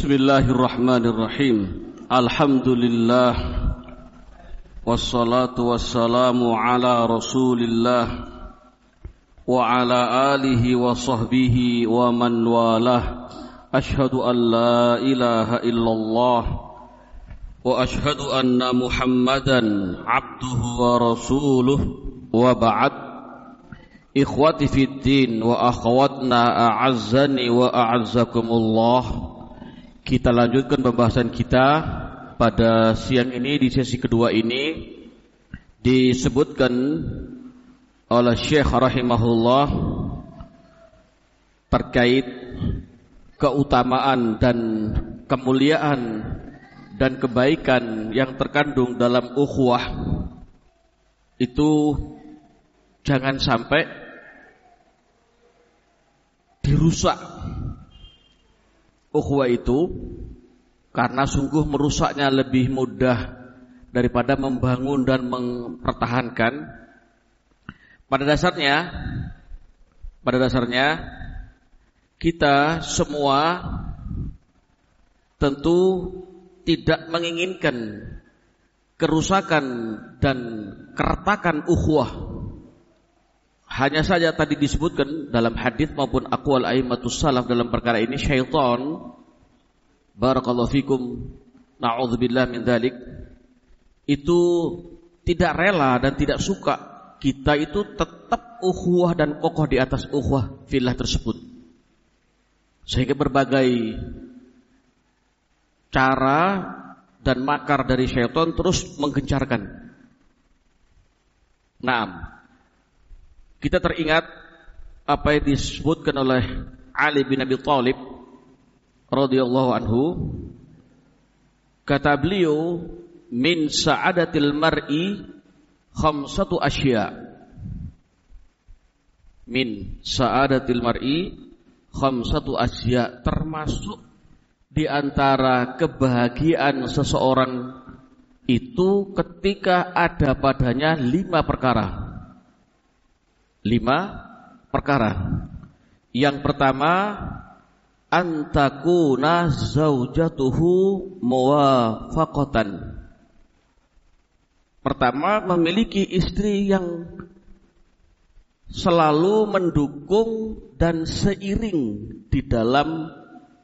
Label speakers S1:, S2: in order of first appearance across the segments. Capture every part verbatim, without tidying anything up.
S1: Bismillahirrahmanirrahim. Alhamdulillah wassalatu wassalamu ala Rasulillah wa ala alihi wa sahbihi wa man walah. Ashhadu an la ilaha illallah wa ashhadu anna Muhammadan abduhu wa rasuluh wa ba'd. Ikhwati fid din wa akhwatna a'azzani wa a'azzakumullah. Kita lanjutkan pembahasan kita pada siang ini. Di sesi kedua ini disebutkan oleh Syekh rahimahullah terkait keutamaan dan kemuliaan dan kebaikan yang terkandung dalam ukhuwah. Itu jangan sampai dirusak ukhuwah itu, karena sungguh merusaknya lebih mudah daripada membangun dan mempertahankan. Pada dasarnya, pada dasarnya kita semua tentu tidak menginginkan kerusakan dan keretakan ukhuwah. Hanya saja tadi disebutkan dalam hadis maupun aqwal a'immatus salaf dalam perkara ini, syaitan, barakallahu fikum, na'udzubillah min dzalik, itu tidak rela dan tidak suka kita itu tetap ukhuwah dan kokoh di atas ukhuwah fillah tersebut. Sehingga berbagai cara dan makar dari syaitan terus menggencarkan. Naam. Kita teringat apa yang disebutkan oleh Ali bin Abi Thalib radhiyallahu anhu. Kata beliau, min sa'adatil mar'i khamsatu asya. Min sa'adatil mar'i khamsatu asya, termasuk di antara kebahagiaan seseorang itu ketika ada padanya lima perkara. Lima perkara. Yang pertama, antakuna zaujatuhu muwafaqatan. Pertama, memiliki istri yang selalu mendukung dan seiring di dalam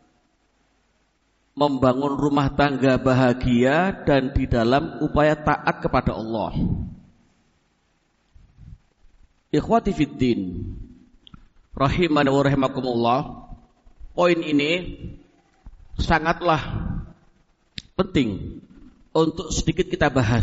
S1: membangun rumah tangga bahagia dan di dalam upaya taat kepada Allah. Ikhwati fiddin rahimani wa rahimakumullah, poin ini sangatlah penting untuk sedikit kita bahas.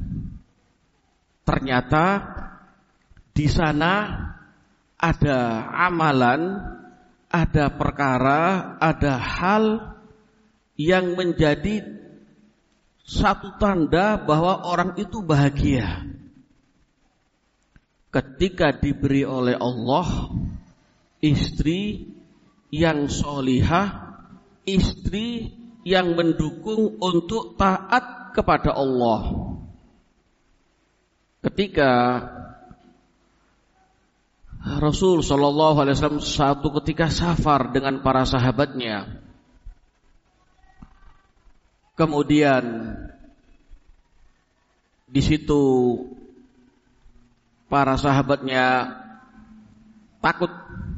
S1: Ternyata di sana ada amalan, ada perkara, ada hal yang menjadi satu tanda bahwa orang itu bahagia. Ketika diberi oleh Allah istri yang solihah, istri yang mendukung untuk taat kepada Allah. Ketika Rasul Shallallahu Alaihi Wasallam satu ketika safar dengan para sahabatnya, kemudian di situ para sahabatnya takut,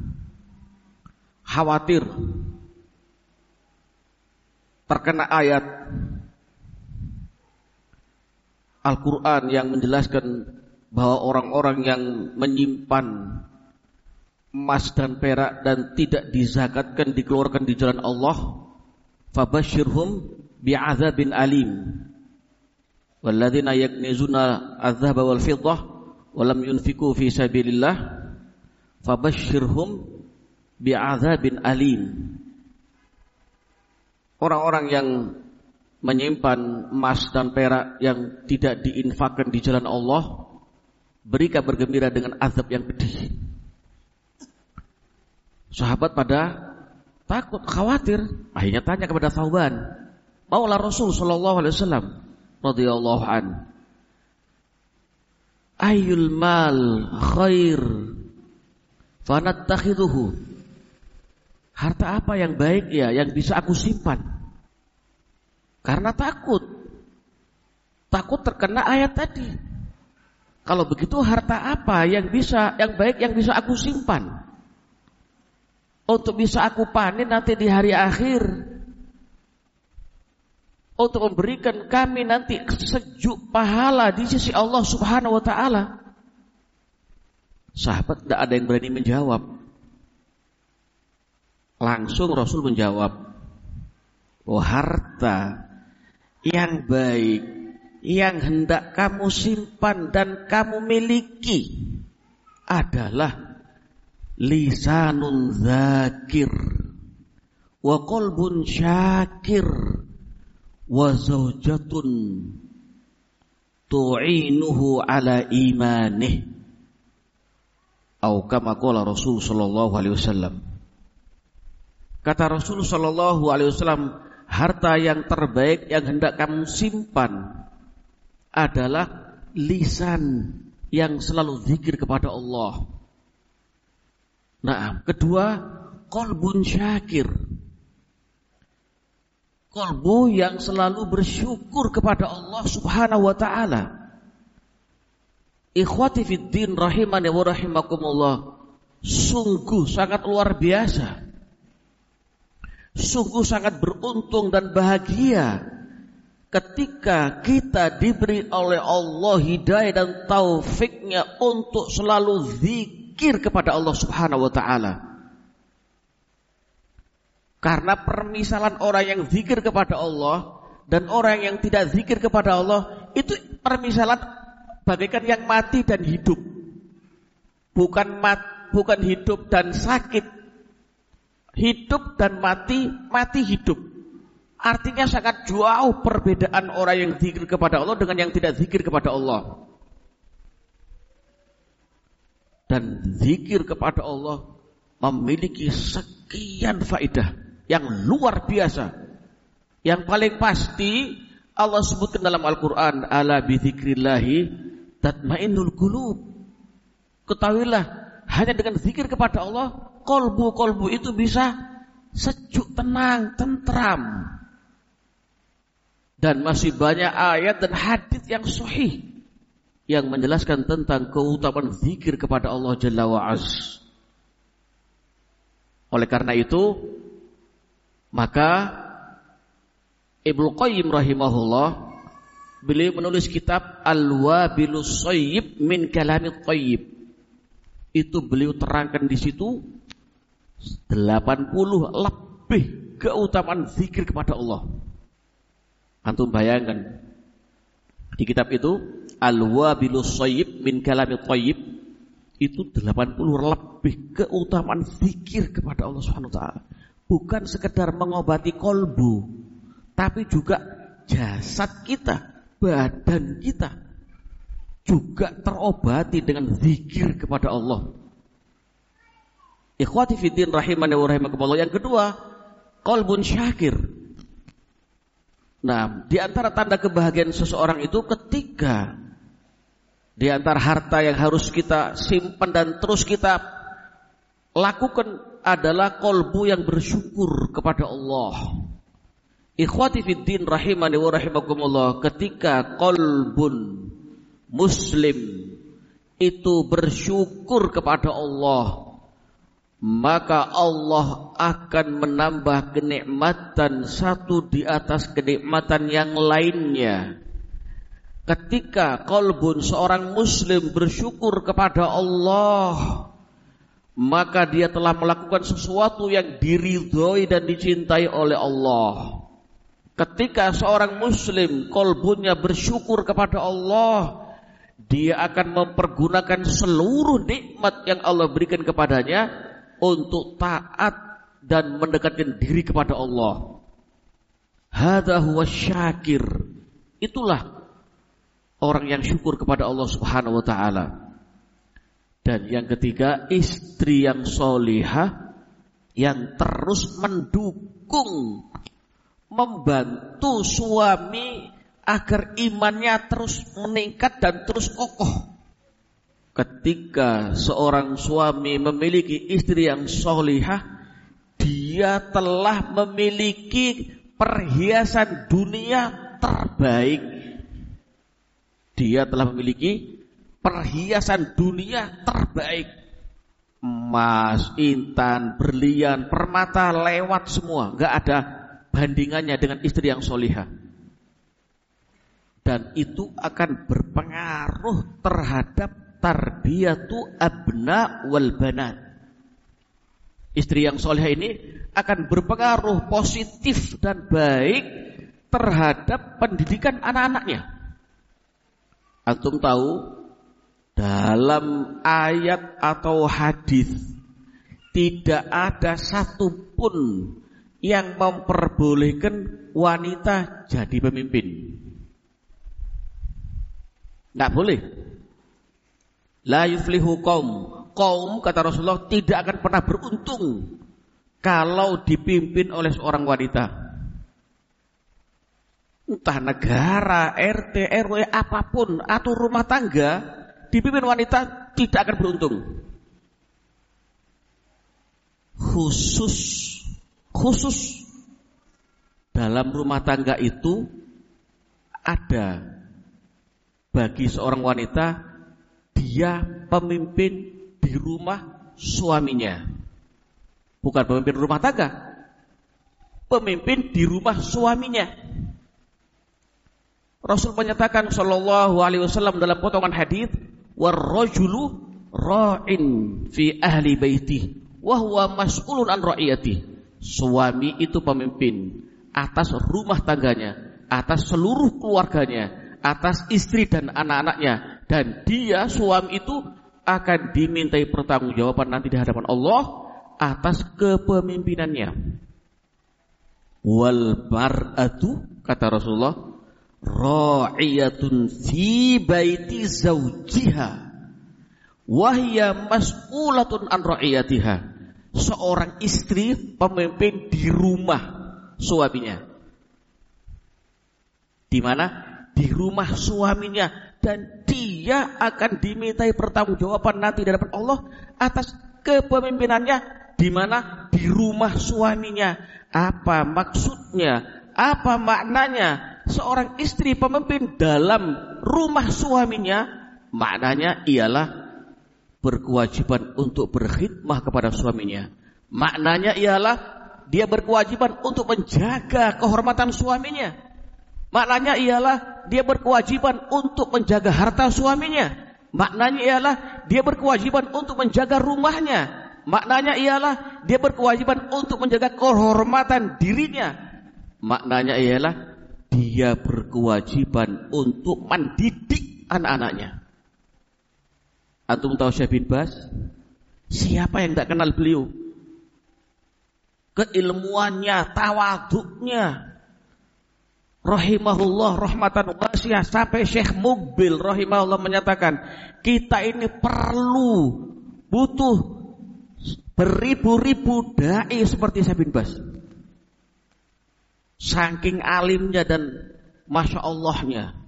S1: khawatir terkena ayat Al-Quran yang menjelaskan bahwa orang-orang yang menyimpan emas dan perak dan tidak dizakatkan, dikeluarkan di jalan Allah, fabashshirhum bi'adzabin alim. Walladzina yaknizuna adz-dzahaba wal fiddah walam yunfiku fi sabilillah fabashshirhum bi'adzabin alim. Orang-orang yang menyimpan emas dan perak yang tidak diinfakkan di jalan Allah, beri kabar gembira dengan azab yang pedih. Sahabat pada takut, khawatir, akhirnya tanya kepada Thauban, Maula Rasul sallallahu alaihi wasallam radhiyallahu an, ayyul mal khair fanattakhiduhu. Harta apa yang baik ya yang bisa aku simpan? Karena takut. Takut terkena ayat tadi. Kalau begitu harta apa yang bisa, yang baik yang bisa aku simpan? Untuk bisa aku panen nanti di hari akhir. Untuk memberikan kami nanti sejuk pahala di sisi Allah Subhanahu wa taala. Sahabat tidak ada yang berani menjawab. Langsung Rasul menjawab, oh harta yang baik yang hendak kamu simpan dan kamu miliki adalah lisanun dzakir wa qalbun syakir wa zaujatun tu'inuhu ala imanih, atau kama qala Rasul sallallahu alaihi wasallam. Kata Rasul sallallahu alaihi wasallam, harta yang terbaik yang hendak kamu simpan adalah lisan yang selalu zikir kepada Allah. Nah, kedua, qalbun syakir. Qalbu yang selalu bersyukur kepada Allah Subhanahu wa taala. Ikhwati fid din rahimani wa rahimakumullah. Sungguh sangat luar biasa. Sungguh sangat beruntung dan bahagia ketika kita diberi oleh Allah hidayah dan taufiknya untuk selalu zikir kepada Allah Subhanahu wa taala. Karena permisalan orang yang zikir kepada Allah dan orang yang tidak zikir kepada Allah itu permisalan bagaikan yang mati dan hidup. Bukan mat, bukan hidup dan sakit. Hidup dan mati, mati hidup. Artinya sangat jauh perbedaan orang yang zikir kepada Allah dengan yang tidak zikir kepada Allah. Dan zikir kepada Allah memiliki sekian faedah yang luar biasa. Yang paling pasti Allah sebutkan dalam Al-Quran, ala bizikrillahi tatmainnul qulub. Ketahuilah, hanya dengan zikir kepada Allah, kolbu-kolbu itu bisa sejuk, tenang, tentram. Dan masih banyak ayat dan hadis yang sahih yang menjelaskan tentang keutamaan zikir kepada Allah Jalla wa'az. Oleh karena itu, maka Ibnu Qayyim rahimahullah, beliau menulis kitab Al-Wabilus Shayyib min Kalamit Thayyib. Itu beliau terangkan di situ delapan puluh lebih keutamaan zikir kepada Allah. Antum bayangkan di kitab itu Al-Wabilus Shayyib min Kalamit Thayyib itu delapan puluh lebih keutamaan zikir kepada Allah Subhanahu wa taala. Bukan sekedar mengobati kolbu, tapi juga jasad kita, badan kita juga terobati dengan zikir kepada Allah. Ikhwati fiddin rahimani wa rahimakumullah. Yang kedua, qalbun syakir. Nah, di antara tanda kebahagiaan seseorang itu ketika di antara harta yang harus kita simpan dan terus kita lakukan adalah qalbu yang bersyukur kepada Allah. Ikhwati fiddin rahimani wa rahimakumullah, ketika qalbun Muslim itu bersyukur kepada Allah, maka Allah akan menambah kenikmatan satu di atas kenikmatan yang lainnya. Ketika qalbun seorang Muslim bersyukur kepada Allah, maka dia telah melakukan sesuatu yang diridhoi dan dicintai oleh Allah. Ketika seorang Muslim qalbunya bersyukur kepada Allah, dia akan mempergunakan seluruh nikmat yang Allah berikan kepadanya untuk taat dan mendekatkan diri kepada Allah. Hadza huwa syakir. Itulah orang yang syukur kepada Allah Subhanahu wa taala. Dan yang ketiga, istri yang solihah yang terus mendukung, membantu suami agar imannya terus meningkat dan terus kokoh. Ketika seorang suami memiliki istri yang solihah, dia telah memiliki perhiasan dunia terbaik. Dia telah memiliki perhiasan dunia terbaik. Emas, intan, berlian, permata lewat semua. Gak ada bandingannya dengan istri yang solihah. Dan itu akan berpengaruh terhadap tarbiyatu abna wal banat. Istri yang solihah ini akan berpengaruh positif dan baik terhadap pendidikan anak-anaknya. Antum tahu, dalam ayat atau hadis tidak ada satupun yang memperbolehkan wanita jadi pemimpin. Tidak boleh. La yuflihu qaum. Kaum, kata Rasulullah, tidak akan pernah beruntung kalau dipimpin oleh seorang wanita. Entah negara, R T, R W, apapun, atau rumah tangga, dipimpin wanita tidak akan beruntung. Khusus, khusus dalam rumah tangga itu ada bagi seorang wanita, dia pemimpin di rumah suaminya. Bukan pemimpin rumah tangga, pemimpin di rumah suaminya. Rasul menyatakan sallallahu alaihi wasallam dalam potongan hadis, "War-rajulu ra'in fi ahli baitihi wa huwa mas'ulun an ra'iyatihi." Suami itu pemimpin atas rumah tangganya, atas seluruh keluarganya, atas istri dan anak-anaknya, dan dia suami itu akan dimintai pertanggungjawaban nanti di hadapan Allah atas kepemimpinannya. Wal mar'atu, kata Rasulullah, ra'iyatun fi baiti zawjiha wa hiya mas'ulatun an ra'iyatiha. Seorang istri pemimpin di rumah suaminya. Di mana? Di rumah suaminya, dan dia akan dimintai pertanggungjawaban nanti di hadapan Allah atas kepemimpinannya di mana? Di rumah suaminya. Apa maksudnya? Apa maknanya seorang istri pemimpin dalam rumah suaminya? Maknanya ialah berkewajiban untuk berkhidmah kepada suaminya. Maknanya ialah dia berkewajiban untuk menjaga kehormatan suaminya. Maknanya ialah dia berkewajiban untuk menjaga harta suaminya. Maknanya ialah dia berkewajiban untuk menjaga rumahnya. Maknanya ialah dia berkewajiban untuk menjaga kehormatan dirinya. Maknanya ialah dia berkewajiban untuk mendidik anak-anaknya. Antum tahu Syekh bin Baz? Siapa yang tak kenal beliau? Keilmuannya, tawaduknya, rahimahullah rahmatan wasi'ah. Sampai Syekh Muqbil rahimahullah menyatakan, kita ini perlu, butuh beribu-ribu dai seperti Syekh bin Baz. Saking alimnya dan masya Allahnya,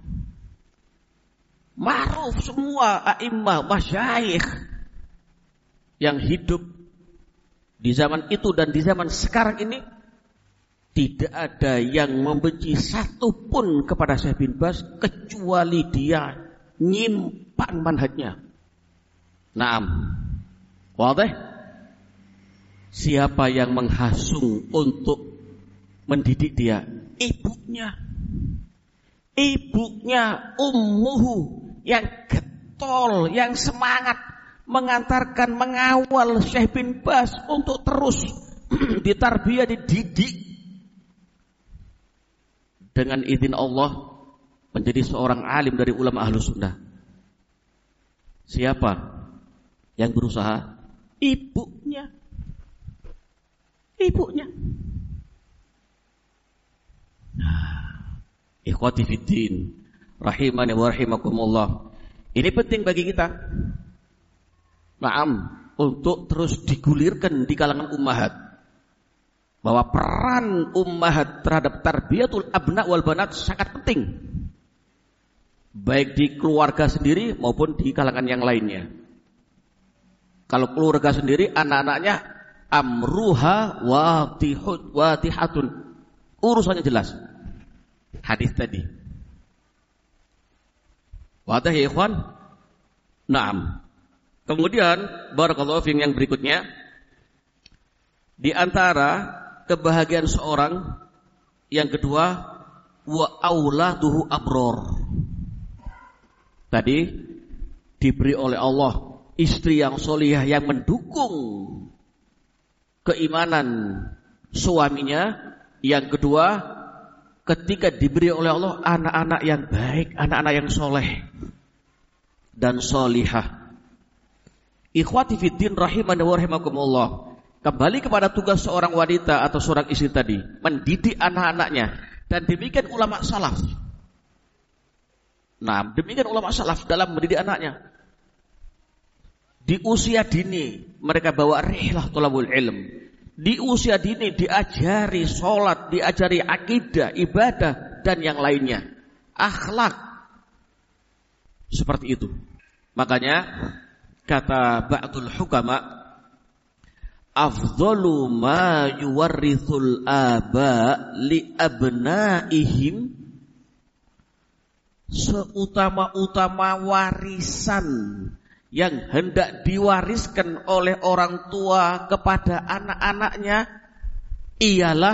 S1: ma'ruf semua a'immah, masyayikh yang hidup di zaman itu dan di zaman sekarang ini, tidak ada yang membenci satupun kepada Syekh bin Baz kecuali dia nyimpan manhajnya. Naam. Wadih? Siapa yang menghasung untuk mendidik dia? Ibunya. Ibunya ummuhu yang getol, yang semangat mengantarkan, mengawal Syekh bin Baz untuk terus ditarbiyah, dididik dengan izin Allah menjadi seorang alim dari ulama Ahlus Sunnah. Siapa yang berusaha? Ibunya. Ibunya. Ikhwati fiddin, rahimani wa rahimakumullah. Ini penting bagi kita. Naam, untuk terus digulirkan di kalangan ummahat bahwa peran ummahat terhadap tarbiyatul abna wal banat sangat penting, baik di keluarga sendiri maupun di kalangan yang lainnya. Kalau keluarga sendiri, anak-anaknya amruha watihut watihatun, Urusannya jelas. Hadis tadi. Wadah ya ikhwan? Naam. Kemudian barakallahu fiikum yang berikutnya, di antara kebahagiaan seorang yang kedua, wa auladuhu abror. Tadi diberi oleh Allah istri yang solihah yang mendukung keimanan suaminya. Yang kedua, ketika diberi oleh Allah anak-anak yang baik, anak-anak yang soleh dan solihah. Ikhwati fiddin rahimani wa rahimakumullah. Kembali kepada tugas seorang wanita atau seorang istri tadi, mendidik anak-anaknya. Dan demikian ulama salaf. Nah, demikian ulama salaf dalam mendidik anaknya. Di usia dini mereka bawa rihlah thalabul ilm. Di usia dini diajari sholat, diajari akidah, ibadah, dan yang lainnya. Akhlak. Seperti itu. Makanya, kata ba'dul hukama, afdhalu ma yuwarrithul aba li abnaihim, seutama-utama warisan yang hendak diwariskan oleh orang tua kepada anak-anaknya ialah,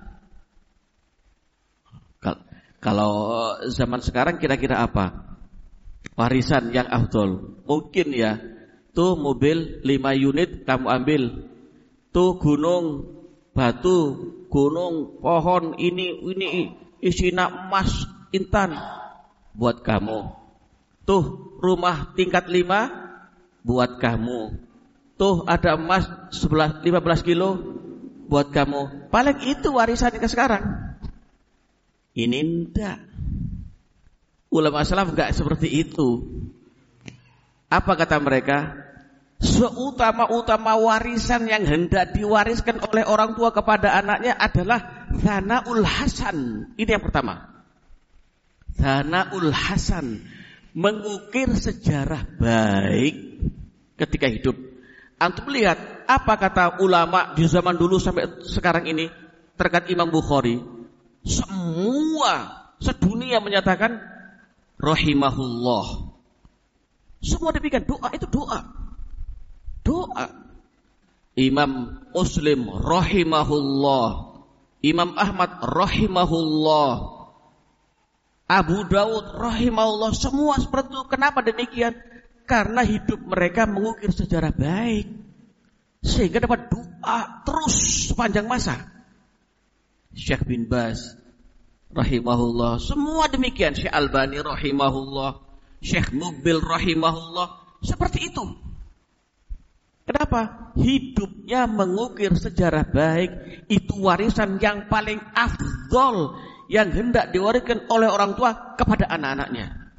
S1: kalau zaman sekarang kira-kira apa warisan yang afdol? Mungkin ya, tuh mobil lima unit kamu ambil, tuh gunung batu, gunung pohon ini ini isinya emas intan buat kamu. Tuh rumah tingkat lima buat kamu. Tuh ada emas lima belas kilo buat kamu. Paling itu warisan ke sekarang. Ini enggak. Ulama salaf enggak seperti itu. Apa kata mereka? Seutama-utama warisan yang hendak diwariskan oleh orang tua kepada anaknya adalah Thanaul Hasan. Ini yang pertama. Thanaul Hasan, mengukir sejarah baik ketika hidup. Antum lihat apa kata ulama di zaman dulu sampai sekarang ini terkait Imam Bukhari. Semua sedunia menyatakan rahimahullah. Semua demikian, doa itu doa. Doa. Imam Muslim rahimahullah. Imam Ahmad rahimahullah. Abu Daud rahimahullah, semua seperti itu. Kenapa demikian? Karena hidup mereka mengukir sejarah baik, sehingga dapat doa terus sepanjang masa. Syekh bin Baz rahimahullah, semua demikian. Syekh Albani rahimahullah, Syekh Mubil rahimahullah, seperti itu. Kenapa? Hidupnya mengukir sejarah baik. Itu warisan yang paling afdol yang hendak diwariskan oleh orang tua kepada anak-anaknya.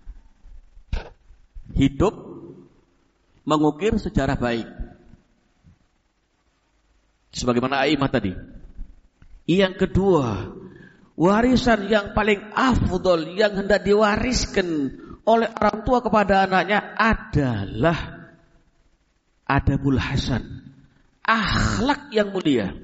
S1: Hidup mengukir sejarah baik. Sebagaimana Aimah tadi. Yang kedua, warisan yang paling afdol yang hendak diwariskan oleh orang tua kepada anaknya adalah adabul hasan, akhlak yang mulia.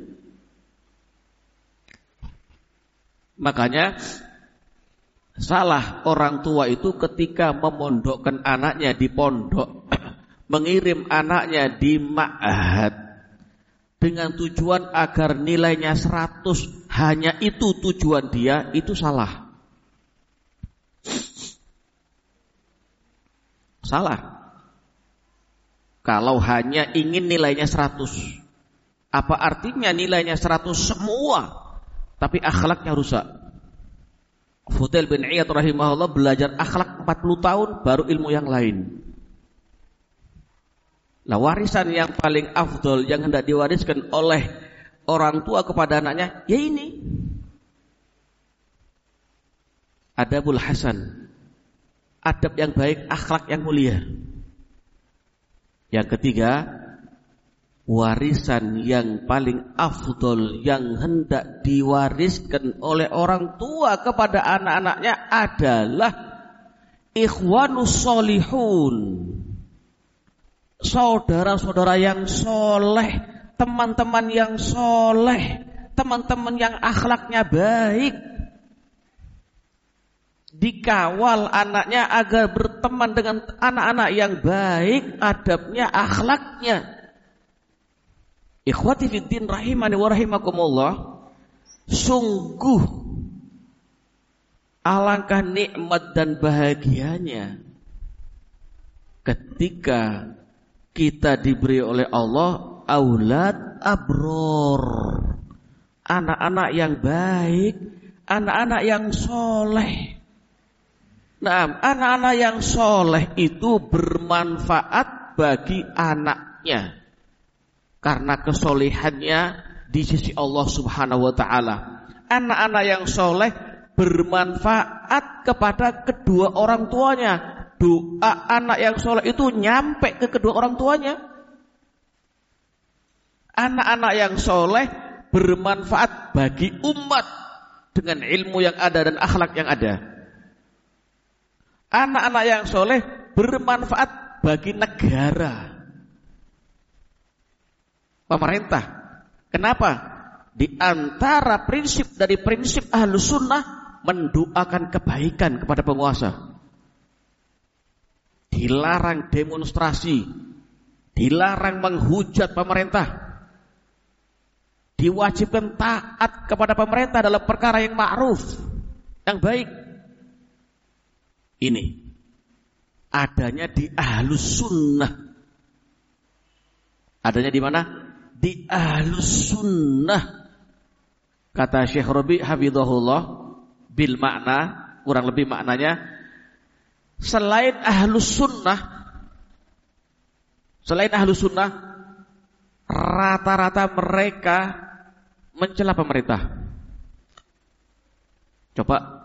S1: Makanya salah orang tua itu ketika memondokkan anaknya di pondok, mengirim anaknya di ma'had dengan tujuan agar nilainya seratus, hanya itu tujuan dia, itu salah. Salah. Kalau hanya ingin nilainya seratus, apa artinya nilainya seratus semua tapi akhlaknya rusak? Fudail bin Iyad rahimahullah belajar akhlak empat puluh tahun baru ilmu yang lain. Nah, warisan yang paling afdol yang hendak diwariskan oleh orang tua kepada anaknya, ya ini adabul hasan, adab yang baik, akhlak yang mulia. Yang ketiga, warisan yang paling afdol yang hendak diwariskan oleh orang tua kepada anak-anaknya adalah ikhwanus solihun, saudara-saudara yang soleh, teman-teman yang soleh, teman-teman yang akhlaknya baik. Dikawal anaknya agar berteman dengan anak-anak yang baik, adabnya, akhlaknya. Ikhwati fiddin rahimani wa rahimakumullah, sungguh alangkah nikmat dan bahagianya ketika kita diberi oleh Allah aulad abror, anak-anak yang baik, anak-anak yang soleh. Nah, anak-anak yang soleh itu bermanfaat bagi anaknya karena kesolehannya di sisi Allah Subhanahu wa ta'ala. Anak-anak yang soleh bermanfaat kepada kedua orang tuanya. Doa anak yang soleh itu nyampe ke kedua orang tuanya. Anak-anak yang soleh bermanfaat bagi umat dengan ilmu yang ada dan akhlak yang ada. Anak-anak yang soleh bermanfaat bagi negara, pemerintah. Kenapa? Di antara prinsip dari prinsip Ahlus Sunnah mendoakan kebaikan kepada penguasa. Dilarang demonstrasi, dilarang menghujat pemerintah, diwajibkan taat kepada pemerintah dalam perkara yang ma'ruf, yang baik. Ini adanya di Ahlus Sunnah. Adanya di mana? Di Ahlus Sunnah. Kata Syekh Rabi hafizahullah, bil makna, kurang lebih maknanya, selain Ahlus Sunnah, selain Ahlus Sunnah, rata-rata mereka mencela pemerintah. Coba.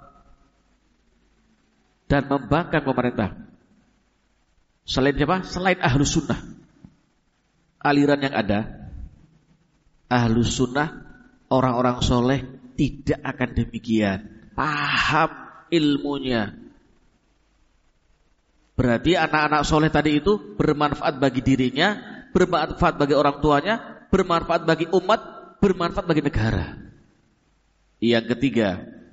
S1: Dan membangkang pemerintah. Selain siapa? Selain Ahlus Sunnah. Aliran yang ada, Ahlus Sunnah, orang-orang soleh tidak akan demikian. Paham ilmunya. Berarti anak-anak soleh tadi itu bermanfaat bagi dirinya, bermanfaat bagi orang tuanya, bermanfaat bagi umat, bermanfaat bagi negara. Yang ketiga,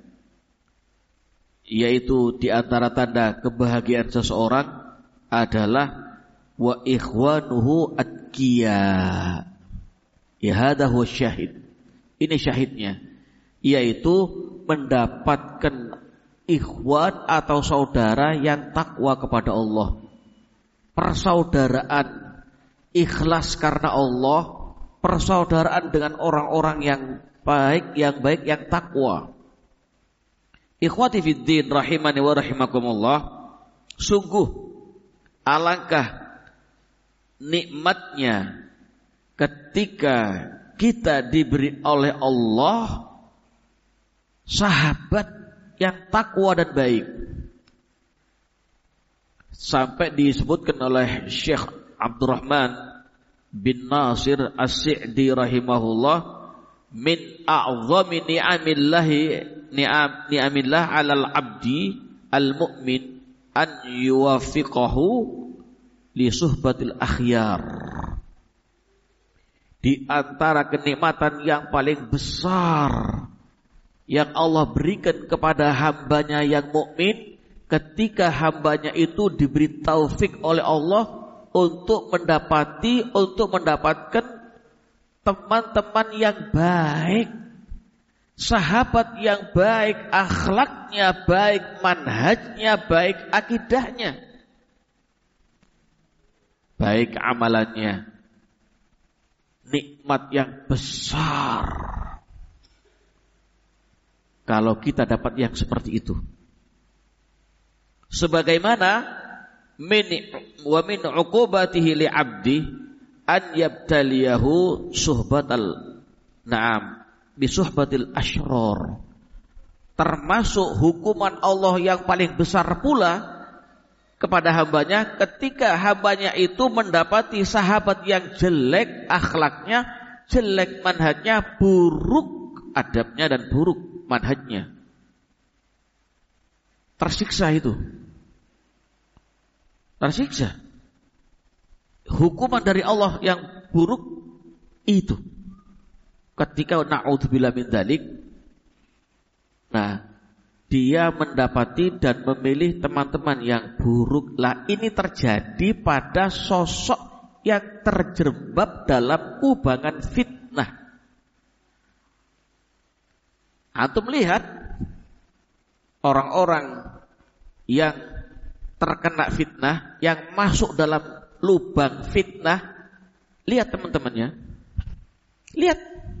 S1: yaitu di antara tanda kebahagiaan seseorang adalah wa ikhwanuhu atqiya. Ya hadha huwa syahid. Ini syahidnya, yaitu mendapatkan ikhwan atau saudara yang takwa kepada Allah. Persaudaraan ikhlas karena Allah, persaudaraan dengan orang-orang yang baik, yang baik, yang takwa. Ikhwati fiddin rahimani wa rahimakumullah, sungguh alangkah nikmatnya ketika kita diberi oleh Allah sahabat yang takwa dan baik. Sampai disebutkan oleh Syekh Abdurrahman bin Nasir As-Sa'di rahimahullah, min a'zami ni'amillahi ni'am ni'amillah 'alal 'abdi al-mu'min an yuwafiqahu li suhbatil akhyar. Di antara kenikmatan yang paling besar yang Allah berikan kepada hambanya yang mukmin, ketika hambanya itu diberi taufik oleh Allah untuk mendapati, untuk mendapatkan teman-teman yang baik, sahabat yang baik, akhlaknya baik, manhajnya baik, akidahnya baik, amalannya. Nikmat yang besar kalau kita dapat yang seperti itu. Sebagaimana min wa min uqubatihi li 'abdi an yabtaliyahu suhbatal na'am bi suhbatil asyrar. Termasuk hukuman Allah yang paling besar pula kepada hambanya ketika hambanya itu mendapati sahabat yang jelek akhlaknya, jelek manhajnya, buruk adabnya dan buruk manhajnya. Tersiksa itu. Tersiksa. Hukuman dari Allah yang buruk itu. ketika na'udzubillah min dzalik, nah dia mendapati dan memilih teman-teman yang buruk. Lah ini terjadi pada sosok yang terjerembab dalam kubangan fitnah. Antum lihat orang-orang yang terkena fitnah, yang masuk dalam lubang fitnah, lihat teman-temannya. Lihat.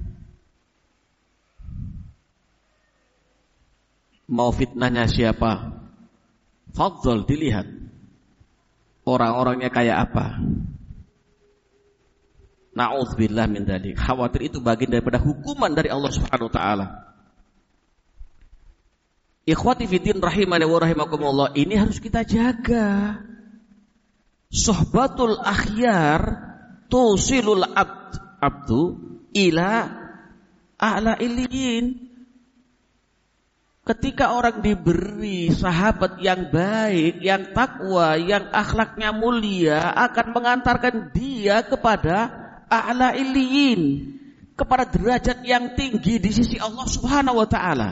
S1: Mau fitnahnya siapa? Fadhol, dilihat. Orang-orangnya kayak apa? Na'udzubillah min dzalik. Khawatir itu bagian daripada hukuman dari Allah Subhanahu wa taala. Ikhwati fiddin rahimani wa rahimakumullah, ini harus kita jaga. Sohbatul akhyar tusilul abd abdu ila a'la illiyin. Ketika orang diberi sahabat yang baik, yang takwa, yang akhlaknya mulia, akan mengantarkan dia kepada a'la illiyin, kepada derajat yang tinggi di sisi Allah Subhanahu wa taala.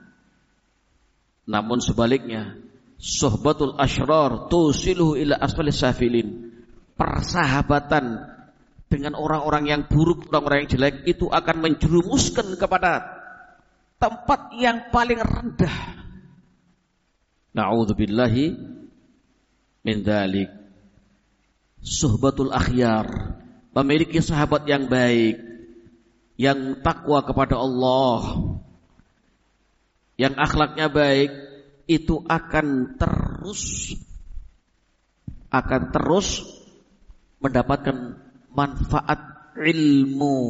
S1: Namun sebaliknya, suhbatul asyrar tusiluhu ila asfalis safilin. Persahabatan dengan orang-orang yang buruk, orang-orang yang jelek itu akan menjerumuskan kepada tempat yang paling rendah. Na'udzubillahi min dzalik. Suhbatul akhyar, memiliki sahabat yang baik, yang takwa kepada Allah, yang akhlaknya baik, itu akan terus akan terus mendapatkan manfaat ilmu.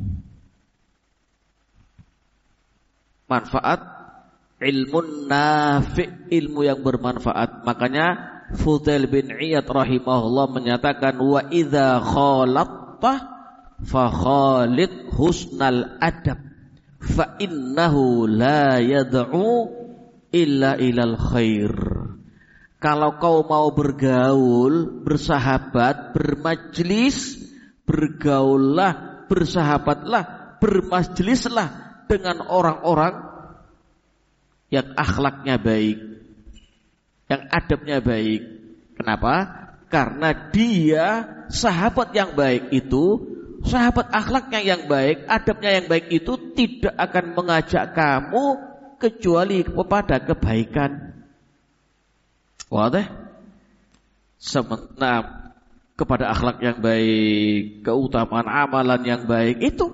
S1: Manfaat ilmu nafi', ilmu yang bermanfaat. Makanya Fudail bin Iyad rahimahullah menyatakan, wa idza khalatta fa khalid husnal adab fa innahu la yad'u illa ilal khair. Kalau kau mau bergaul, bersahabat, bermajlis, bergaullah, bersahabatlah, bermajlislah dengan orang-orang yang akhlaknya baik, yang adabnya baik. Kenapa? Karena dia sahabat yang baik itu, sahabat akhlaknya yang baik, adabnya yang baik itu tidak akan mengajak kamu kecuali kepada kebaikan. Wadah? Sementara kepada akhlak yang baik, keutamaan amalan yang baik itu,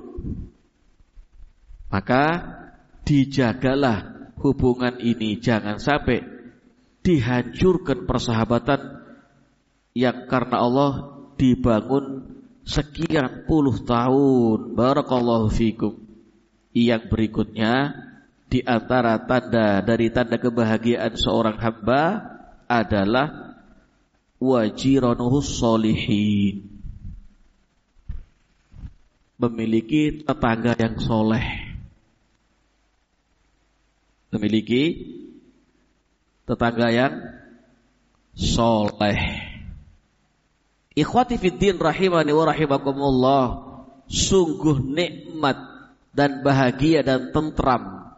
S1: maka dijagalah hubungan ini, jangan sampai dihancurkan persahabatan yang karena Allah dibangun sekian puluh tahun. Barakallahu fikum. Yang berikutnya, di antara tanda dari tanda kebahagiaan seorang hamba adalah wajiranuhus sholihin, memiliki tetangga yang soleh. Memiliki tetangga yang soleh. Ikhwati fiddin rahimani wa rahimakumullah, sungguh nikmat dan bahagia dan tentram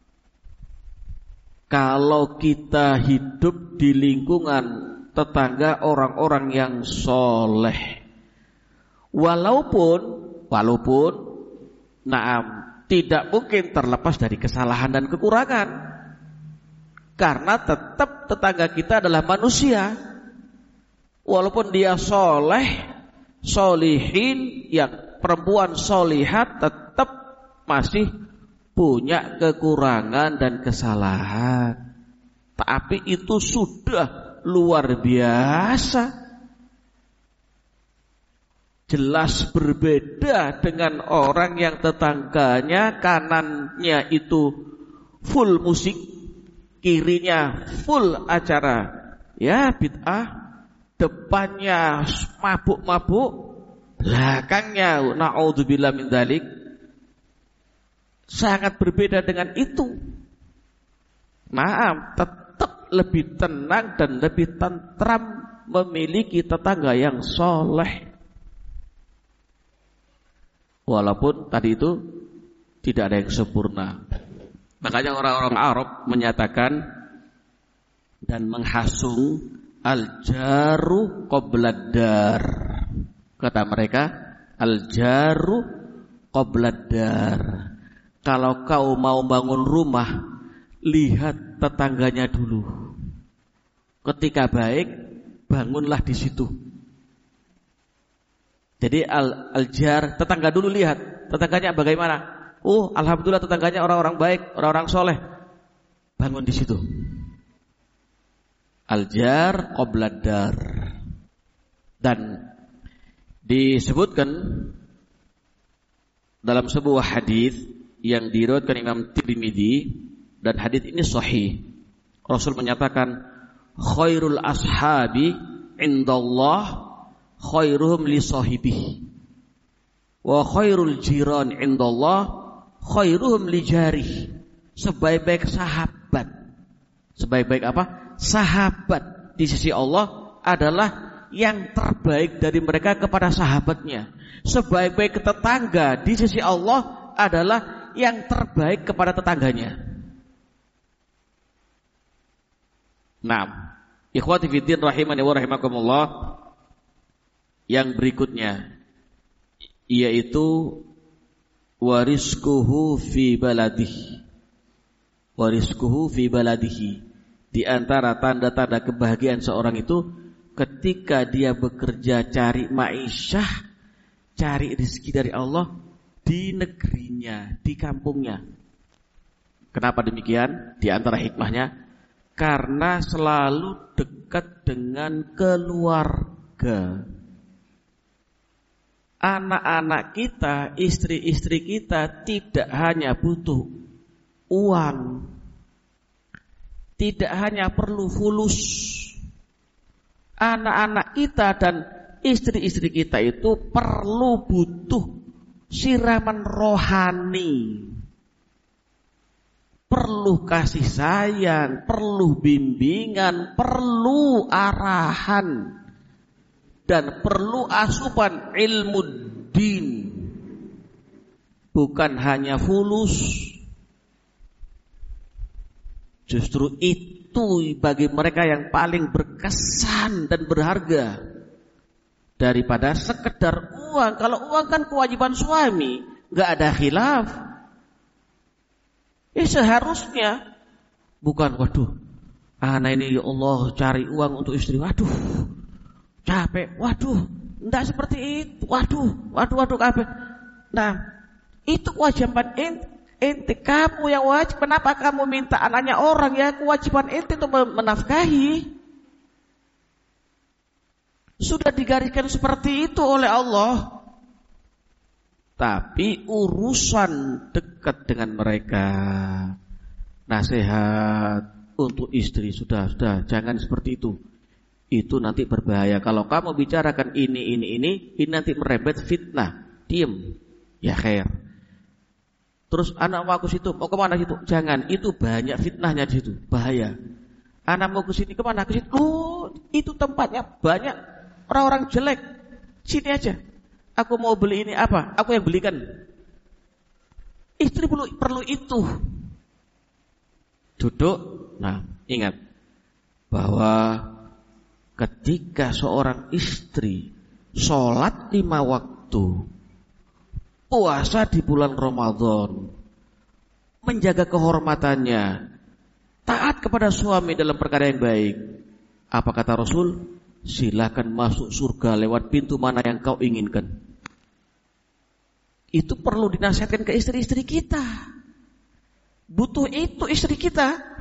S1: kalau kita hidup di lingkungan tetangga orang-orang yang soleh. Walaupun walaupun naam, tidak mungkin terlepas dari kesalahan dan kekurangan, karena tetap tetangga kita adalah manusia. Walaupun dia soleh, solihin, yang perempuan solihat, tetap masih punya kekurangan dan kesalahan. Tapi itu sudah luar biasa. Jelas berbeda dengan orang yang tetangganya kanannya itu full musik, kirinya full acara ya bid'ah, depannya mabuk-mabuk, belakangnya na'udzubillah min dzalik. Sangat berbeda dengan itu. Maaf, tetap lebih tenang dan lebih tentram memiliki tetangga yang soleh. Walaupun tadi itu Tidak ada yang sempurna. Makanya orang-orang Arab menyatakan dan menghasung al-jaru qoblad-dar. Kata mereka, al-jaru qoblad-dar. Kalau kau mau bangun rumah, lihat tetangganya dulu. Ketika baik, bangunlah di situ. Jadi al- al-jar, tetangga dulu lihat, tetangganya bagaimana? Oh, alhamdulillah tetangganya orang-orang baik, orang-orang soleh. Bangun di situ. Al-jar qoblad-dar. Dan disebutkan dalam sebuah hadis yang diriwayatkan Imam Tirmidzi, dan hadis ini sahih. Rasul menyatakan, khairul ashabi indallah khairuhum li sahibihi, wa khairul jiran indallah khairuhum li jarihi. Sebaik-baik sahabat, sebaik-baik apa? Sahabat di sisi Allah adalah yang terbaik dari mereka kepada sahabatnya. Sebaik-baik tetangga di sisi Allah adalah yang terbaik kepada tetangganya. Nah, ikhwati fiddin rahimani wa rahimakumullah, yang berikutnya yaitu wariskuhu fi baladihi. Wariskuhu fi baladihi. Di antara tanda-tanda kebahagiaan seorang itu ketika dia bekerja cari ma'isyah, cari rezeki dari Allah di negerinya, di kampungnya. Kenapa demikian? Di antara hikmahnya, karena selalu dekat dengan keluarga. Anak-anak kita, istri-istri kita tidak hanya butuh uang, tidak hanya perlu fulus. Anak-anak kita dan istri-istri kita itu perlu butuh siraman rohani, perlu kasih sayang, perlu bimbingan, perlu arahan, dan perlu asupan ilmu din. Bukan hanya fulus. Justru itu bagi mereka yang paling berkesan dan berharga daripada sekedar uang. Kalau uang kan kewajiban suami, gak ada khilaf. Eh seharusnya bukan, waduh, anak ini ya Allah cari uang untuk istri, waduh capek, waduh, enggak seperti itu, waduh, waduh, waduh, capek. Nah, itu kewajiban ente, ente kamu yang wajib. Kenapa kamu minta anaknya orang? Ya kewajiban ente untuk menafkahi. Sudah digariskan seperti itu oleh Allah. Tapi urusan dekat dengan mereka, nasihat untuk istri, sudah, sudah, jangan seperti itu. Itu nanti berbahaya. Kalau kamu bicarakan ini, ini, ini, ini nanti merembet fitnah. Diem, ya khair. Terus anak mau ke situ, mau kemana situ? Jangan, itu banyak fitnahnya di situ, bahaya. Anak mau ke sini, kemana? Ke situ. Oh, itu tempatnya banyak orang-orang jelek. Sini aja. Aku mau beli ini apa? Aku yang belikan. Istri perlu perlu itu. Duduk. Nah, ingat bahwa ketika seorang istri sholat lima waktu, puasa di bulan Ramadan, menjaga kehormatannya, taat kepada suami dalam perkara yang baik, apa kata Rasul? Silakan masuk surga lewat pintu mana yang kau inginkan. Itu perlu dinasihatkan ke istri-istri kita. Butuh itu istri kita.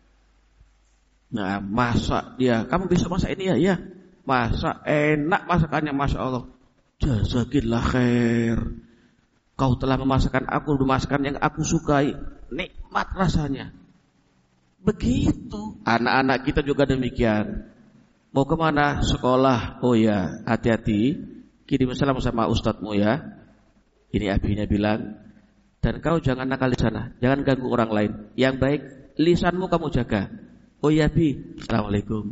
S1: Nah, masak dia, kamu bisa masak ini ya? Ya, masak enak masakannya, masya Allah. Jazakillah khair. Kau telah memasakkan aku masakan yang aku sukai, nikmat rasanya. Begitu. Anak-anak kita juga demikian. Mau kemana? Sekolah. Oh ya, hati-hati. Kirim salam sama ustadzmu ya. Ini abinya bilang. Dan kau jangan nakal di sana, jangan ganggu orang lain. Yang baik, lisanmu kamu jaga. Oh ya Bi, assalamualaikum.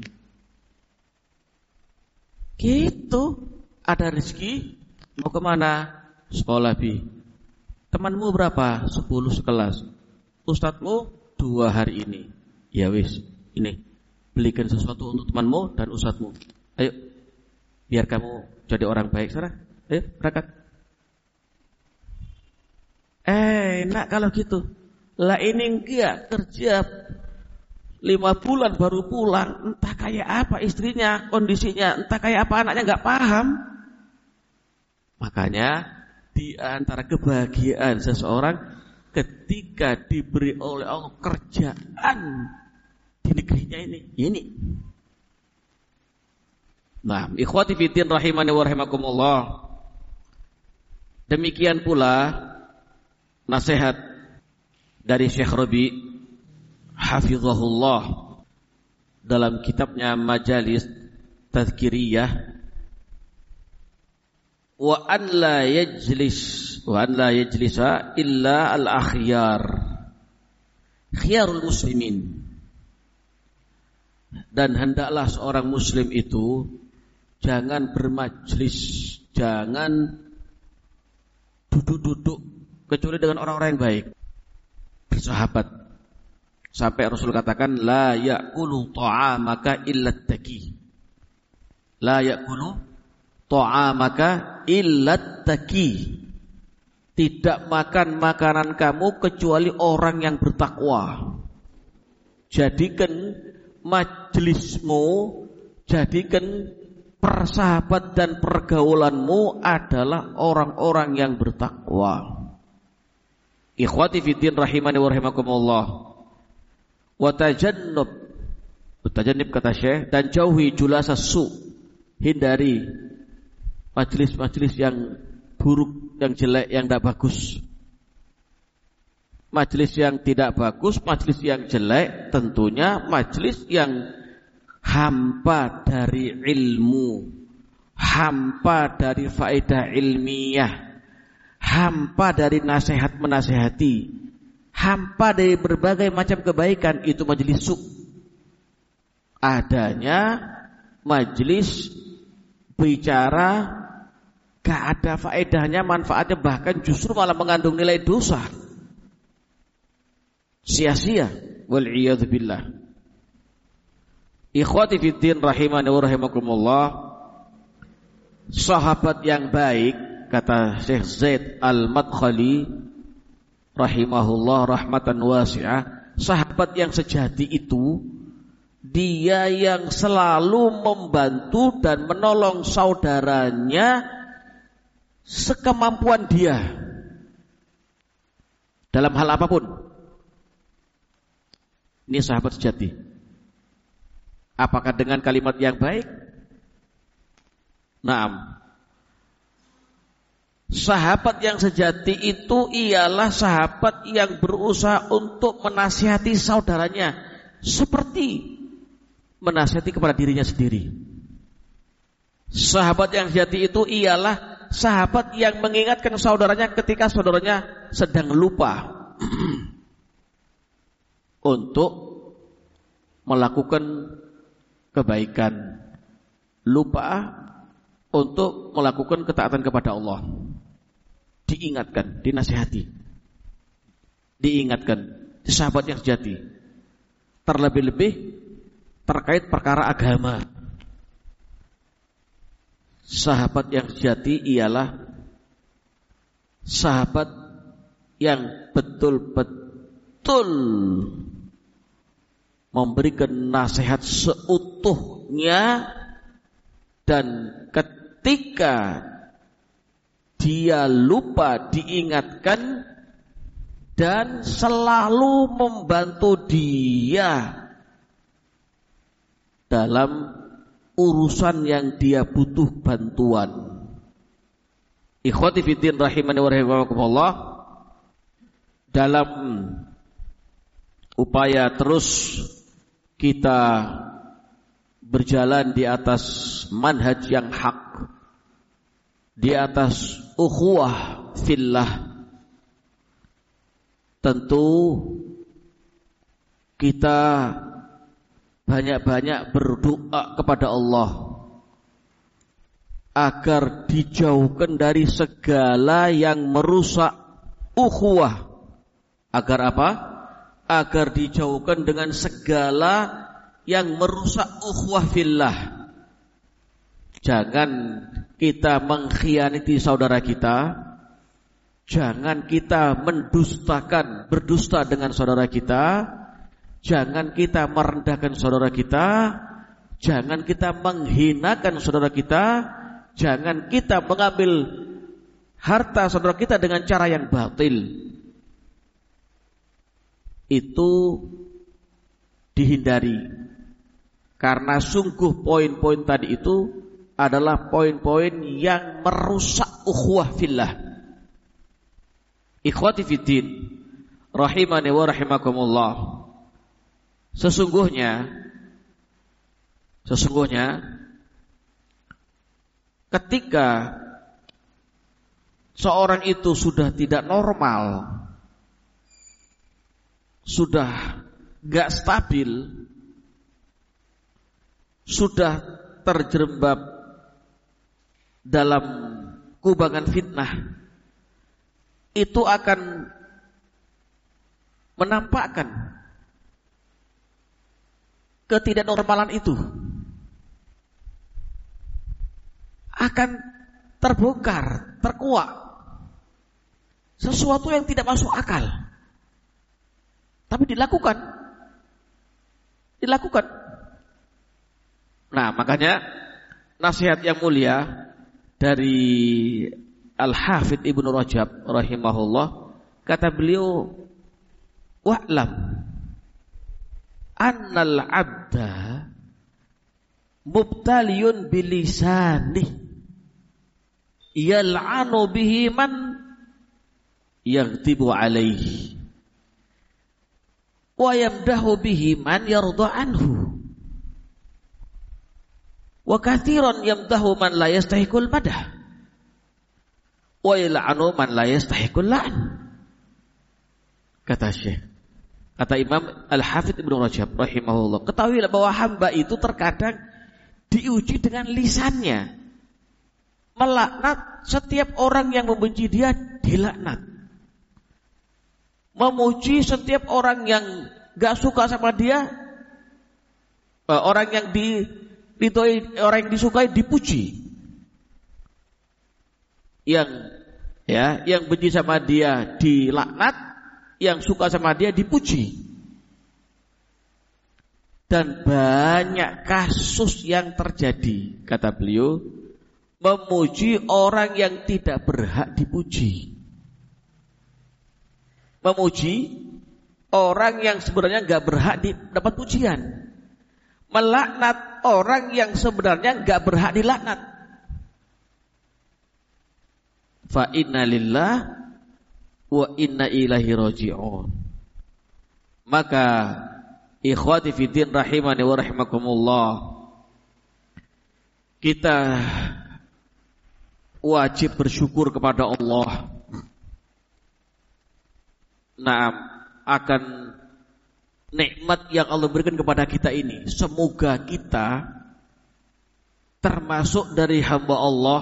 S1: Gitu. Ada rezeki, mau kemana? Sekolah Bi. Temanmu berapa? Sepuluh sekelas. Ustadzmu dua hari ini. Ya wis, ini belikan sesuatu untuk temanmu dan ustadzmu. Ayo, biar kamu jadi orang baik. Sana, ayo berangkat. Eh, enak kalau gitu. Lah ini enggak kerja lima bulan baru pulang, entah kayak apa istrinya, kondisinya, entah kayak apa anaknya, enggak paham. Makanya di antara kebahagiaan seseorang ketika diberi oleh Allah kerjaan di negerinya ini. Ini. Nah, ikhwati fiddin rahimani wa rahimakumullah. Demikian pula nasihat dari Syekh Rabi hafizahullah dalam kitabnya Majalis Tazkiriyah, wa an la yajlis wa an la yajlisa illa al-akhyar khiyarul muslimin, dan hendaklah seorang muslim itu jangan bermajlis, jangan duduk-duduk kecuali dengan orang-orang yang baik, bersahabat. Sampai Rasul katakan la ya'kulu ta'amaka illa at-taqi, la ya'kulu ta'amaka illa at-taqi, tidak makan makanan kamu kecuali orang yang bertakwa. Jadikan majlismu, jadikan persahabat dan pergaulanmu adalah orang-orang yang bertakwa. Ikhwati fiddin rahimani wa rahimakumullah. Wa tajannub, tajannub kata Syekh, dan jauhi julasas su, hindari majlis-majlis yang buruk, yang jelek, yang tidak bagus. Majlis yang tidak bagus, majlis yang jelek, tentunya majlis yang hampa dari ilmu, hampa dari faedah ilmiah, hampa dari nasihat menasihati, hampa dari berbagai macam kebaikan. Itu majlis su. Adanya majlis bicara gak ada faedahnya, manfaatnya, bahkan justru malah mengandung nilai dosa, sia-sia, wal'iyadzu billah. Ikhwati fiddin rahimani wa rahimakumullah. Sahabat yang baik, kata Syekh Zaid Al-Madkhali rahimahullah rahmatan wasi'ah, sahabat yang sejati itu dia yang selalu membantu dan menolong saudaranya sekemampuan dia dalam hal apapun. Ini sahabat sejati. Apakah dengan kalimat yang baik? Naam. Sahabat yang sejati itu ialah sahabat yang berusaha untuk menasihati saudaranya seperti menasihati kepada dirinya sendiri. Sahabat yang sejati itu ialah sahabat yang mengingatkan saudaranya ketika saudaranya sedang lupa untuk melakukan kebaikan, lupa untuk melakukan ketaatan kepada Allah. Diingatkan, dinasihati, diingatkan. Sahabat yang sejati, terlebih-lebih terkait perkara agama. Sahabat yang sejati ialah sahabat yang betul-betul memberikan nasihat seutuhnya, dan ketika dia lupa diingatkan dan selalu membantu dia dalam urusan yang dia butuh bantuan. Ikhwati fiddin rahimani wa rahimakumullah. Dalam upaya terus kita berjalan di atas manhaj yang hak, di atas ukhuwah fillah, tentu kita banyak-banyak berdoa kepada Allah agar dijauhkan dari segala yang merusak ukhuwah. Agar apa? Agar dijauhkan dengan segala yang merusak ukhuwah fillah. Jangan kita mengkhianati saudara kita. Jangan kita mendustakan, berdusta dengan saudara kita. Jangan kita merendahkan saudara kita. Jangan kita menghinakan saudara kita. Jangan kita mengambil harta saudara kita dengan cara yang batil. Itu dihindari. Karena sungguh poin-poin tadi itu adalah poin-poin yang merusak ukhuwah fillah. Ikhwati fiddin, rahimani wa rahimakumullah. Sesungguhnya Sesungguhnya ketika seorang itu sudah tidak normal, sudah gak stabil, sudah terjerembab dalam kubangan fitnah, itu akan menampakkan ketidaknormalan itu, akan terbongkar, terkuak sesuatu yang tidak masuk akal, tapi dilakukan dilakukan. Nah, makanya nasihat yang mulia dari Al-Hafidz Ibnu Rajab rahimahullah, kata beliau, wa'lam annal abda mubtaliyun bilisani yal'anu bihi man yaghdibu alaihi wa yamdahu bihi man yarda anhu wa katsiran yamdahu man la yastahiqul madah wa yal'anu man la yastahiqul la'n. Kata Syekh, kata Imam Al-Hafidz Ibnu Rajab rahimahullah, ketahuilah bahwa hamba itu terkadang diuji dengan lisannya. Melaknat setiap orang yang membenci dia, dilaknat. Memuji setiap orang yang gak suka sama dia, orang yang di, ditoi, orang yang disukai dipuji. Yang ya, yang benci sama dia dilaknat, yang suka sama dia dipuji. Dan banyak kasus yang terjadi, kata beliau, memuji orang yang tidak berhak dipuji, memuji orang yang sebenarnya gak berhak dapat pujian, melaknat orang yang sebenarnya gak berhak dilaknat. Fa inna lillah wa inna ilaihi raji'un. Maka ikhwati fiddin rahimani wa rahimakumullah, kita wajib bersyukur kepada Allah, nah, akan nikmat yang Allah berikan kepada kita ini. Semoga kita termasuk dari hamba Allah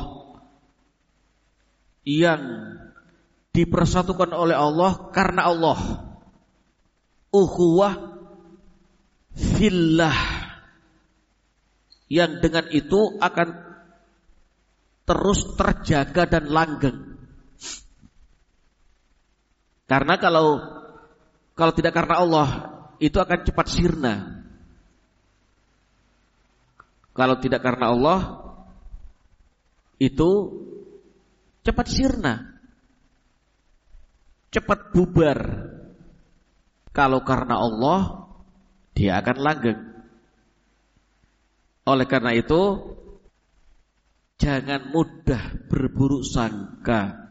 S1: yang dipersatukan oleh Allah karena Allah, ukhuwah fillah, yang dengan itu akan terus terjaga dan langgeng. Karena kalau kalau tidak karena Allah, itu akan cepat sirna. Kalau tidak karena Allah, itu cepat sirna, cepat bubar. Kalau karena Allah, dia akan langgeng. Oleh karena itu, jangan mudah berburuk sangka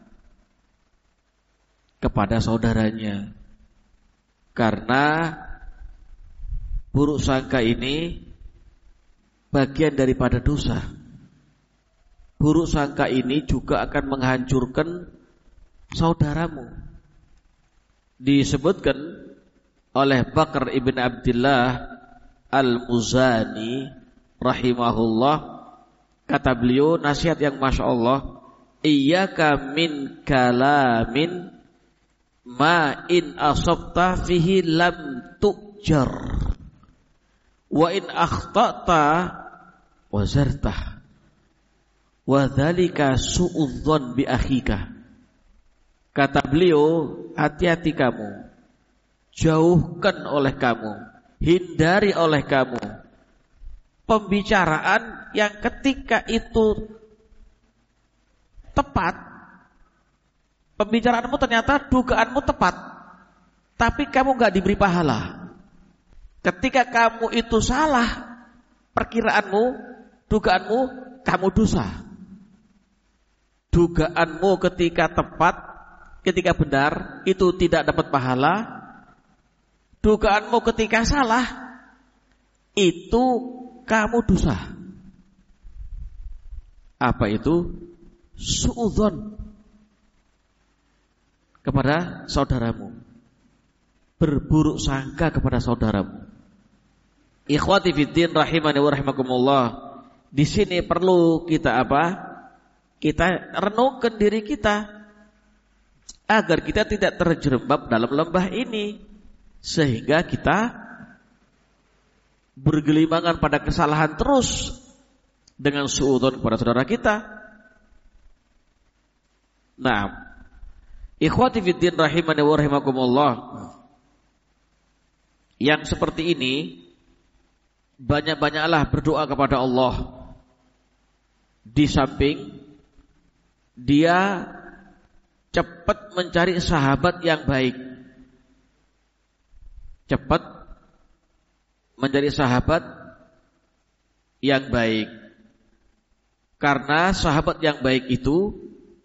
S1: kepada saudaranya, karena buruk sangka ini bagian daripada dosa. Buruk sangka ini juga akan menghancurkan saudaramu. Disebutkan oleh Bakr ibn Abdullah Al-Muzani rahimahullah, kata beliau, nasihat yang masya Allah, iyyaka min kalamin ma in asabta fihi lam tujar wa in akhtata wazartah wa dzalika su'udzon bi akhika. Kata beliau, hati-hati kamu, jauhkan oleh kamu, hindari oleh kamu pembicaraan yang ketika itu tepat, pembicaraanmu ternyata dugaanmu tepat, tapi kamu gak diberi pahala. Ketika kamu itu salah perkiraanmu, dugaanmu, kamu dosa. Dugaanmu ketika tepat, ketika benar, itu tidak dapat pahala. Dugaanmu ketika salah, itu kamu dosa. Apa itu? Su'udzon kepada saudaramu, berburuk sangka kepada saudaramu. Ikhwati fiddin rahimani wa rahimakumullah. Di sini perlu kita apa? Kita renungkan diri kita agar kita tidak terjerembab dalam lembah ini, sehingga kita bergelimangan pada kesalahan terus dengan suudzon kepada saudara kita. Nah, ikhwati fiddin rahimani wa rahimakumullah, yang seperti ini banyak-banyaklah berdoa kepada Allah. Di samping dia cepat mencari sahabat yang baik, cepat menjadi sahabat yang baik. Karena sahabat yang baik itu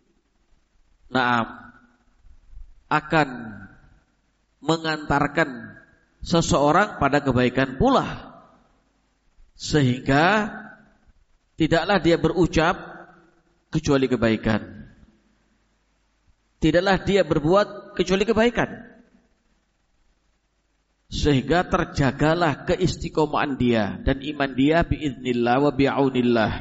S1: Naam akan mengantarkan seseorang pada kebaikan pula, sehingga tidaklah dia berucap kecuali kebaikan, tidaklah dia berbuat kecuali kebaikan, sehingga terjagalah keistiqomahan dia dan iman dia biiznillah wa bi'aunillah.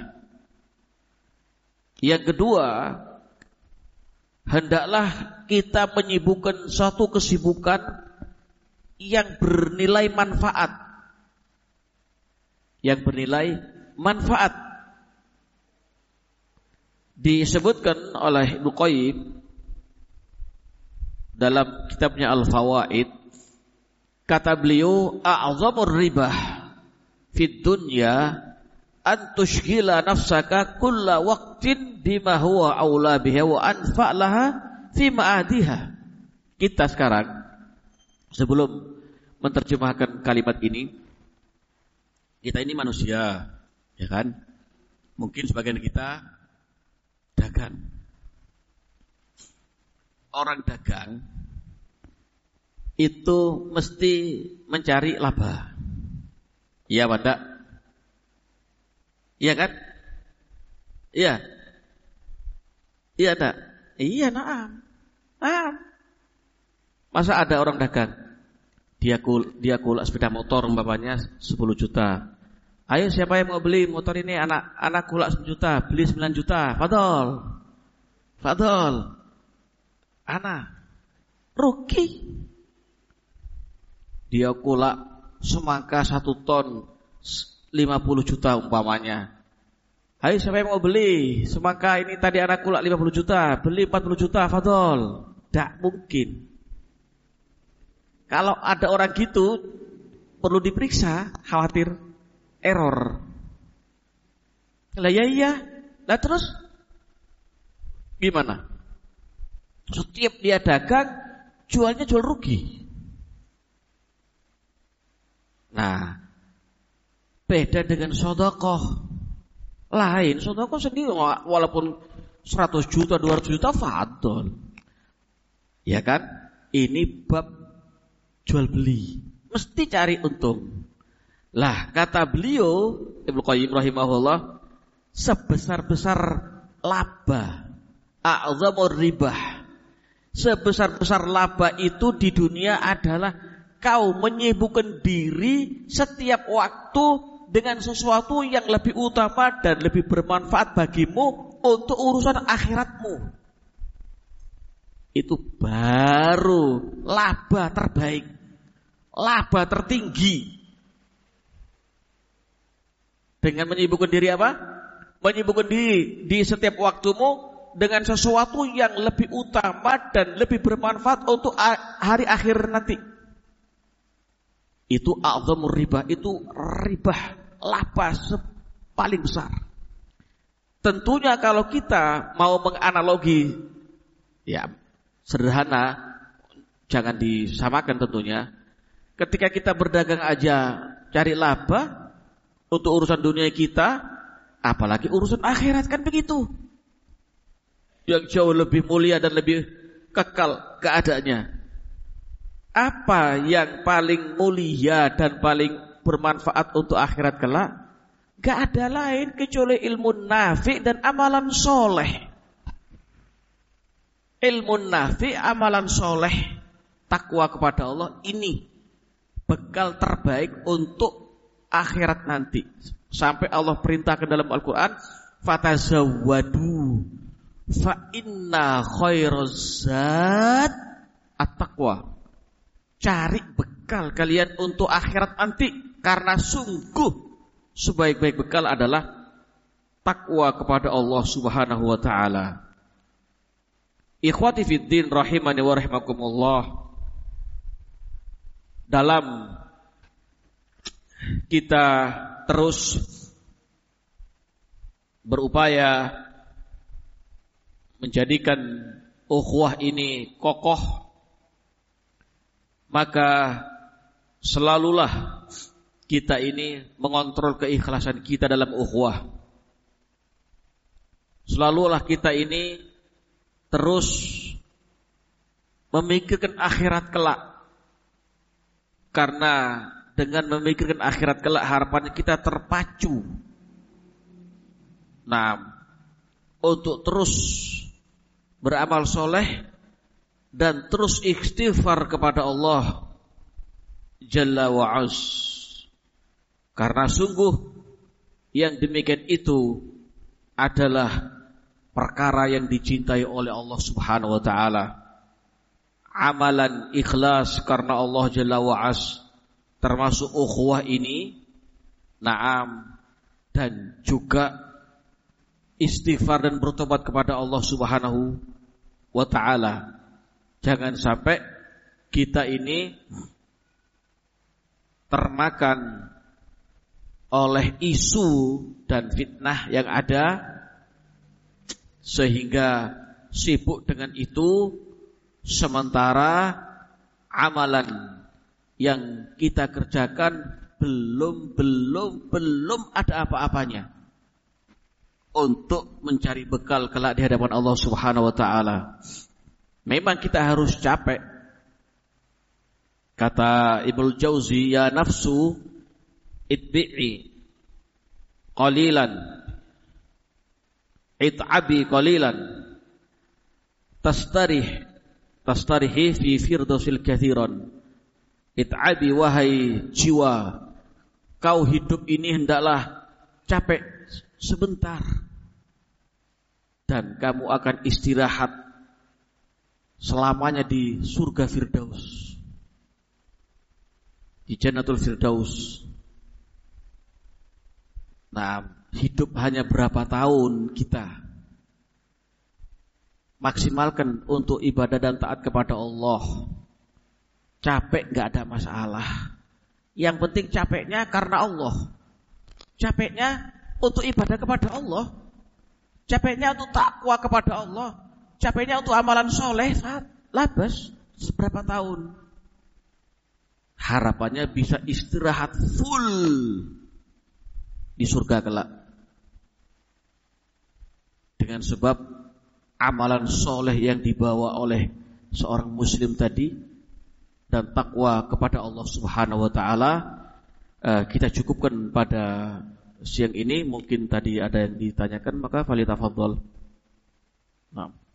S1: Yang kedua, hendaklah kita menyibukkan suatu kesibukan yang bernilai manfaat, yang bernilai manfaat. Disebutkan oleh Ibnu Qayyim dalam kitabnya Al-Fawaid, kata beliau, a'zamur ribah fid dunya an tushghila nafsaka kulla waqtin bima huwa aula biha wa anfa' laha fi ma'adiha. Kita sekarang sebelum menerjemahkan kalimat ini, kita ini manusia, ya kan? Mungkin sebagian kita dagang. Orang dagang itu mesti mencari laba. Iya, Pak? Iya kan? Iya. Iya tak? Iya, naam. Naam. Masa ada orang dagang, dia kul, dia kulak sepeda motor umpamanya sepuluh juta. Ayo siapa yang mau beli motor ini, anak anak kulak sepuluh juta, beli sembilan juta. Fadol. Fadol. Anak rugi. Dia kulak semangka satu ton lima puluh juta umpamanya. Ayo siapa yang mau beli semangka ini tadi anak kulak lima puluh juta, beli empat puluh juta, fadol. Tak mungkin. Kalau ada orang gitu perlu diperiksa, khawatir error. Lah ya iya. Lah terus gimana? Setiap dia dagang jualnya jual rugi. Nah, beda dengan sedekah. Lain, sedekah sendiri walaupun seratus juta, dua ratus juta fadol. Ya kan? Ini bab jual beli, mesti cari untung. Lah, kata beliau Ibnu Qayyim rahimahullah, sebesar-besar laba, a'zamur ribah, sebesar-besar laba itu di dunia adalah kau menyibukkan diri setiap waktu dengan sesuatu yang lebih utama dan lebih bermanfaat bagimu untuk urusan akhiratmu. itu baru laba terbaik, laba tertinggi. Dengan menyibukkan diri apa? Menyibukkan diri di setiap waktumu dengan sesuatu yang lebih utama dan lebih bermanfaat untuk hari akhir nanti. Itu a'zamur riba, itu ribah, laba paling besar. Tentunya kalau kita mau menganalogi, ya sederhana, jangan disamakan tentunya. Ketika kita berdagang aja cari laba untuk urusan dunia kita, apalagi urusan akhirat, kan begitu. Yang jauh lebih mulia dan lebih kekal keadaannya. Apa yang paling mulia dan paling bermanfaat untuk akhirat kelak? Gak ada lain kecuali ilmu nafi dan amalan soleh. Ilmu nafi, amalan soleh, takwa kepada Allah, ini bekal terbaik untuk akhirat nanti. Sampai Allah perintahkan dalam Al-Quran, fatazawwadu fa inna khairaz zad at-taqwa. Cari bekal kalian untuk akhirat nanti, karena sungguh sebaik-baik bekal adalah takwa kepada Allah Subhanahu wa taala. Ikhwati fid din rahimani wa rahimakumullah. Dalam kita terus berupaya menjadikan ukhuwah ini kokoh, maka selalulah kita ini mengontrol keikhlasan kita dalam ukhuwah. Selalulah kita ini terus memikirkan akhirat kelak. Karena dengan memikirkan akhirat kelak, harapan kita terpacu. Nah, untuk terus beramal soleh dan terus istighfar kepada Allah Jalla wa'az. Karena sungguh yang demikian itu adalah perkara yang dicintai oleh Allah Subhanahu wa taala. Amalan ikhlas karena Allah Jalla wa'az, termasuk ukhuwah ini, na'am, dan juga istighfar dan bertobat kepada Allah Subhanahu wa taala. Jangan sampai kita ini termakan oleh isu dan fitnah yang ada, sehingga sibuk dengan itu, sementara amalan yang kita kerjakan belum belum belum ada apa-apanya untuk mencari bekal kelak di hadapan Allah Subhanahu wa taala. Memang kita harus capek. Kata Ibnu Jauzi, ya nafsu itbi'i qalilan it'abi qalilan tastarih tastarihi fi firdausil kathiran. It'abi, wahai jiwa, kau hidup ini hendaklah capek sebentar, dan kamu akan istirahat selamanya di surga Firdaus, di Jannatul Firdaus. Nah, hidup hanya berapa tahun kita, maksimalkan untuk ibadah dan taat kepada Allah. Capek gak ada masalah. Yang penting capeknya karena Allah, capeknya untuk ibadah kepada Allah, capeknya untuk takwa kepada Allah, capeknya untuk amalan soleh, labas seberapa tahun. Harapannya bisa istirahat full di surga kelak, dengan sebab amalan soleh yang dibawa oleh seorang muslim tadi dan takwa kepada Allah Subhanahu wa taala. Kita cukupkan pada siang ini. Mungkin tadi ada yang ditanyakan, maka falitafadhal. Nah.